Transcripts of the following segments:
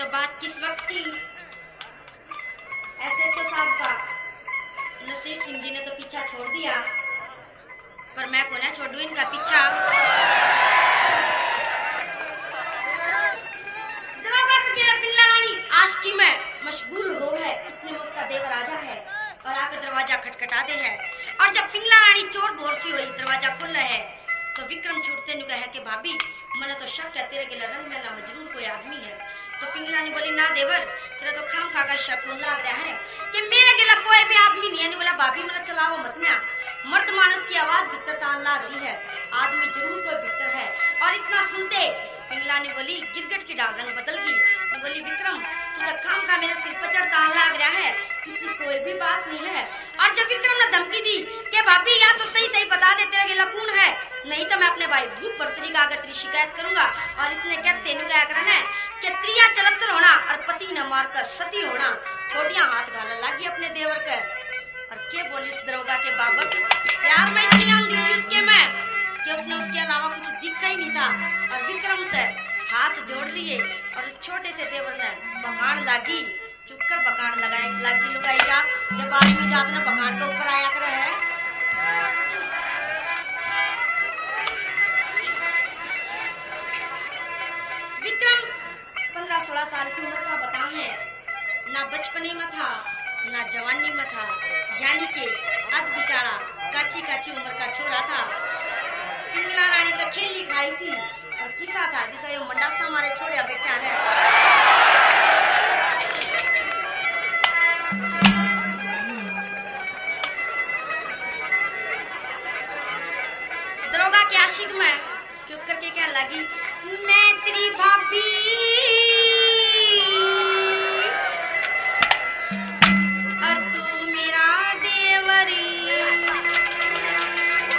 तो बात किस वक्त की? एसएचओ साहब का नसीब सिंह जी ने तो पीछा छोड़ दिया, पर मैं को ना छोड़ू इनका पीछा। पिंगला रानी आशिकी में मशगूल हो है, इतने में उसका देवर राजा है और आके दरवाजा खटखटाते हैं। और जब पिंगला रानी चोर बोरसी हुई दरवाजा खुल है तो विक्रम छूटते नु कहे कि भाभी मैंने तो शक है तेरे गिला रंग में ना मजरूर कोई आदमी है। तो पिंगला रानी बोली ना देवर तेरा तो खाम खा का शक लग रहा है कि मेरे गिला कोई भी आदमी नहीं है। बोला भाभी मैंने चलाओ मत ना, मर्द मानस की आवाज भीतर तान ला रही है, आदमी जरूर कोई भीतर है। और इतना सुनते पिंगला ने बोली गिरगट की डाल रंग बदल गई। बोली विक्रम तू खाम खा मेरे सिर पर चढ़ता लग रहा है, किसी कोई भी बात नहीं है। और जब विक्रम ने धमकी दी कि भाभी या तो सही सही बता दे तेरा गिला कौन है, नहीं तो मैं अपने भाई भूत बर्तरी का आगे तेरी शिकायत करूंगा। और इतने कहते नु क्या करना है कि त्रिया चलस्तर होना और पति न मारकर सती होना, छोटियां हाथ गाला लागी अपने देवर के। और क्या बोली इस दरोगा के बाबत, प्यार में इतनी आंधी थी उसके में कि उसने उसके अलावा कुछ दिखा ही नहीं था। और विक्रम ते हाथ जोड़ लिए और छोटे से देवर ने बकान लागी, चुपकर बकान लगाए लागी लुगाई जा। जब आदमी जात ने बकान के ऊपर आया करे है विक्रम 15-16 साल की उम्र का बता है, ना बचपने में था ना जवानी में था, यानी कि अध बिचारा काची काची उम्र का छोरा था। पिंगला रानी तो खेली खाई थी और किसा था जिसे यो मंडासा मारे छोरिया बैठा है। दरोगा के आशिक में क्यों करके क्या लगी, मैं तेरी भाभी और तू मेरा देवरी,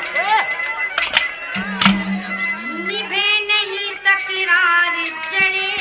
निभे नहीं तकरार चढ़े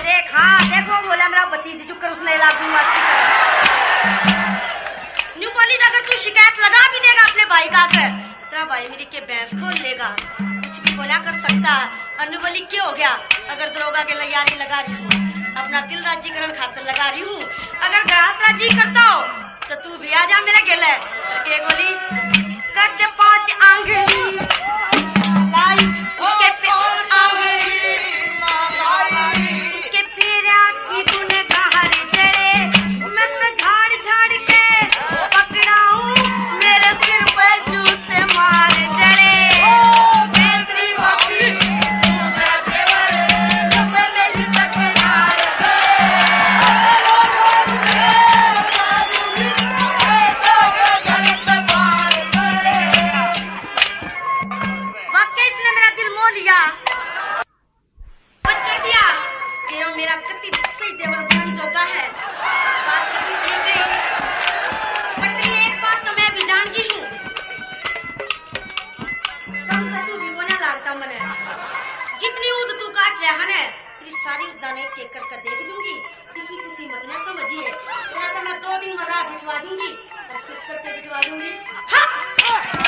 देख हाँ देखो बोला मेरा भतीजी जो कर उसने लागू अच्छी तरह न्यू बोली अगर तू शिकायत लगा भी देगा अपने भाई का कर तेरा भाई मेरी के भैंस खोल लेगा कुछ भी बोला कर सकता। और न्यू बोली क्या हो गया अगर दरोगा के लयारी लगा रही हूँ अपना दिल राजीकरण खातर लगा रही हूँ अगर ग्राहक राजी करता हो तो तू भी आ जा मेरे गेले। के बोली कर दे 5 आंगली लाई उसके पे आंगली उसके पेरा की तूने गाहर जड़े मैं तो झाड़ झाड़ के पकड़ाऊं मेरे सिर पे जूते मार जड़े बेतरी बापी मेरा देवर जो पहले ही तकरार वाकई इसने मेरा दिल मोह लिया कर दिया कि वो मेरा कति सही देवर बनाने जोगा है। बात कति सही गई पर तेरी एक बात तो मैं भी जान गई हूँ कम तो तू भी को ना लागता मने जितनी ऊद तू काट रहा है तेरी सारी दाने के करके देख दूंगी किसी किसी मत ना समझिए तेरा तो मैं 2 दिन में राह बिछवा दूंगी और फिर करके बिछवा दूंगी। हाँ